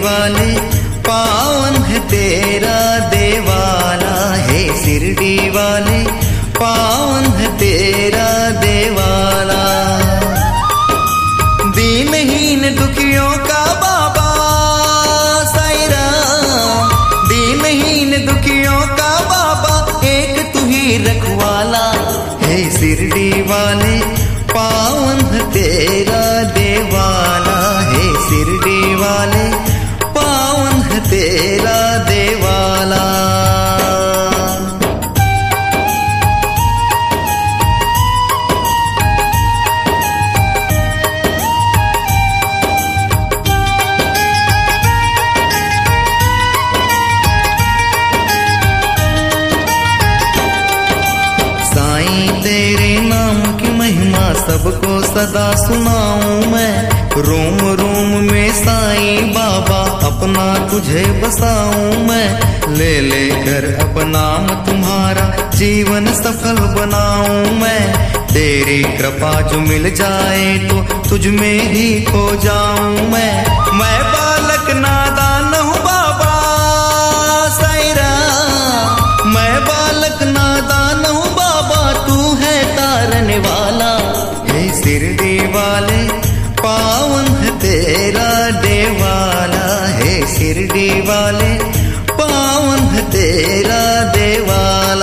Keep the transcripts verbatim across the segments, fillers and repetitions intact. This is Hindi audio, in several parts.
वाले पावन है तेरा देवाला, हे शिरडी वाले पावन है तेरा देवाला। दीनहीन दुखियों का बाबा साईं राम, दीनहीन दुखियों का बाबा एक तू ही रखवाला, हे शिरडी वाले पावन है तेरा देवाला, हे शिरडी वाले पावन है तेरा देवाला। साईं तेरे नाम की महिमा सबको सदा सुनाऊं मैं, रोम रोम में साईं बाबा अपना तुझे बसाऊं मैं। ले ले कर अपना नाम तुम्हारा जीवन सफल बनाऊं मैं, तेरी कृपा जो मिल जाए तो तुझ में ही खो जाऊं मैं। मैं बालक नादान हूँ बाबा साईं राम, मैं बालक नादान हूँ बाबा तू है तारने वाला, हे शिरडी वाले पावन है तेरा देवाला, हे शिरडी वाले पावन है तेरा देवाला।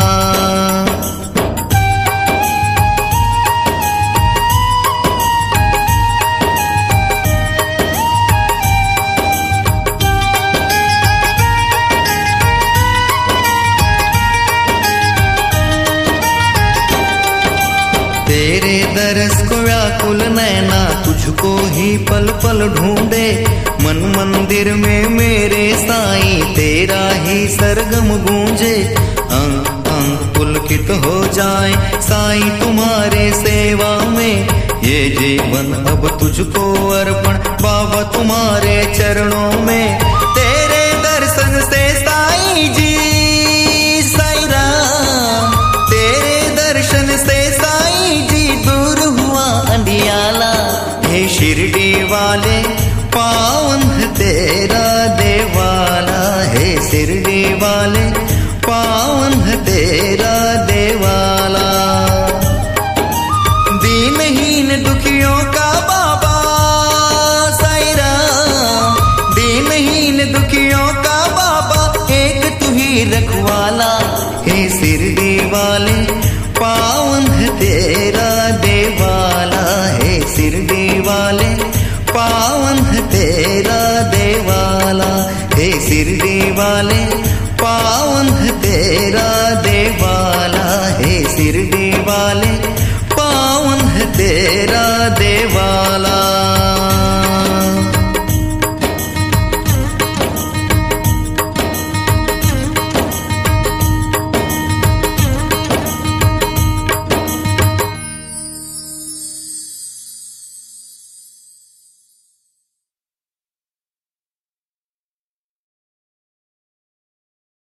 तेरे दरस को व्याकुल नैना तुझको ही पल पल ढूंढे, मन मंदिर में मेरे साईं तेरा ही सरगम गूंजे। अंग अंग पुलकित हो जाए साईं तुम्हारे सेवा में, ये जीवन अब तुझको अर्पण बाबा तुम्हारे चरणों में। तेरे दर्शन से साईं जी साईं राम, तेरे दर्शन से साईं जी दूर हुआ अंधियाला, हे शिरडी वाले पावन है तेरा देवाला, हे शिरडी वाले पावन है तेरा देवाला। दीनहीन दुखियों का बाबा साईं राम, दीनहीन दुखियों का बाबा एक तू ही रखवाला, हे शिरडी वाले पावन है तेरा देवाला, हे शिरडी वाले पावन है तेरा देवाला, हे शिरडी वाले पावन है तेरा देवाला, हे शिरडी वाले पावन है तेरा देवाला।